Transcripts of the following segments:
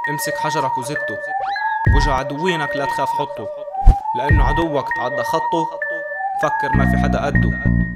امسك حجرك وزته، وجه عدوينك لا تخاف حطه، لأنه عدوك تعدى خطه، فكر ما في حدا قده.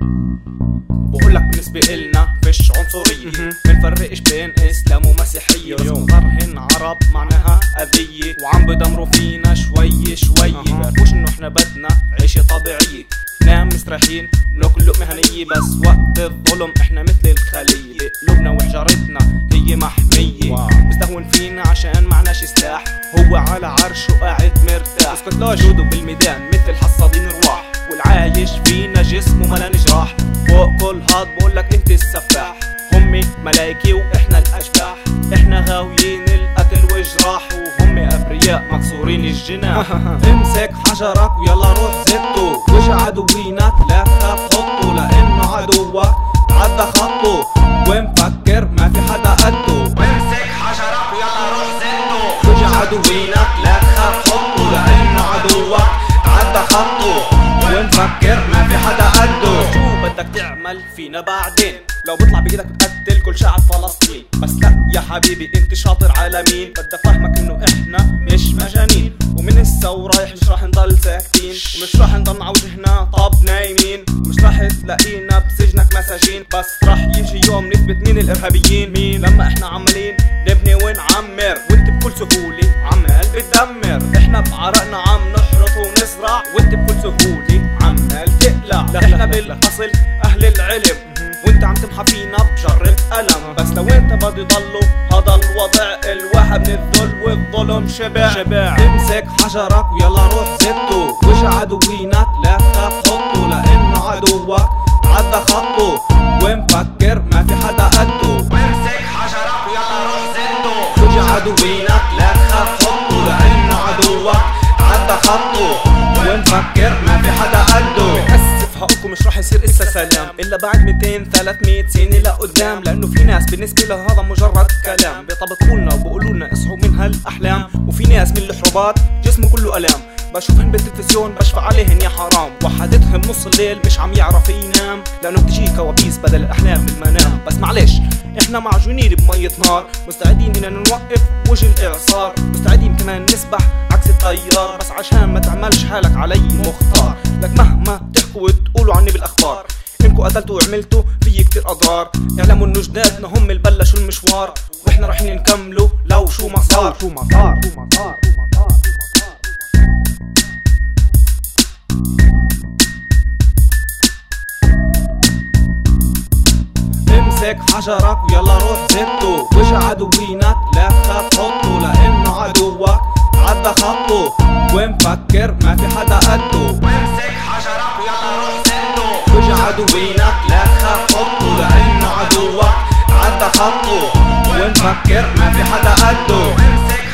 بقولك بالنسبة إلنا فيش عنصرية، منفرقش بين إسلام ومسيحية، بس مظهرهن عرب معناها أذية، وعم بدمروا فينا شوي شوي. بعرفوش إنه إحنا بدنا عيشة طبيعية، نام مستريحين بناكل لقمة هنية، بس وقت الظلم إحنا مثل الخلية، بقلوبنا وحجارتنا هي محمية. بيستهون فينا عشان معناش سلاح، هو على عرشه قاعد مرتاح، اسكت لا جوده بالميدان مثل حصادين رواح، والعايش فينا جسمه ملا نجراح. فوق كل هاد بقولك انت السفاح، همي ملايكي واحنا الاشباح، احنا غاويين القتل والجراح، وهم ابرياء مكسورين الجناح. امسك حجرك ويلا روح زته، وجه عدوينك لا تخاف حطه، لانه عدوك عدى خطه، ومفكر ما في حدا قده. امسك حجرك ويلا روح زته، وجه عدوينك لا تخاف حطه، لانه عدوك عدى خطه، ومفكر ما في حدا قده. شو بدك تعمل فينا بعدين؟ لو بيطلع بايدك بتقتل كل شعب فلسطين، بس لا يا حبيبي انت شاطر على مين؟ بدي افهمك انه احنا مش مجانين، ومن الثورة رايح مش راح نضل ساكتين، ومش راح نضل على وجهنا طب نايمين، مش راح تلاقينا بسجنك مساجين، بس راح يجي يوم نثبت مين الارهابيين مين، لما احنا عمالين نبني ونعمر، وانت بكل سهولة عمال بتدمر. احنا بعرقنا عم نحرث ونزرع، وانت بكل سهولة عمال تقلع. احنا بالاصل اهل العلم، وانت عم تمحى فينا بجرة قلم، بس لو انت بدي ضلوا هذا الوضع، الواحد من الذل والظلم شبع. امسك حجرك ويلا روح زته، وجه عدوينك لا تخاف حطه، لانه عدوك عدى خطه، ومفكر ما في حدا قده. امسك حجرك ويلا روح زته، وجه عدوينك لا تخاف حطه، لانه عدوك عدى خطه، ومفكر ما في حدا قده. حقكم مش راح يصير إسا سلام إلا بعد 200-300 سنة لقدام، لأنه في ناس بالنسبة له هذا مجرد كلام، بيطبطقولنا وبقولولنا اصحوا من هالأحلام، وفي ناس من الحروبات جسمه كله ألام، بشوفهن بالتلفزيون بشفع عليهن يا حرام، وحدتهم نص الليل مش عم يعرف ينام، لأنه بتجي كوابيس بدل الأحلام بالمنام. بس معلش احنا معجونين بمية نار، مستعدين إننا نوقف وجه الإعصار، مستعدين كمان نسبح عكس التيار، بس عشان ما تعملش حالك علي مختار. لك مهما تحكوا وتقولوا عني بالاخبار، انكو قتلتوا وعملتوا في كتير اضرار، اعلموا انه جدادنا هم اللي بلشوا المشوار، واحنا رايحين نكملوا لو شو ما صار. امسك حجرك ويلا روح زته، وجه عدوينك لا تخاف حطه، لانه عدوك عدى خطه، ومفكر ما في حدا قده. امسك حجرك ويلا روح زته، وجه عدوينك لا تخاف حطه، لانه عدوك عدى خطه، ومفكر ما في حدا قده.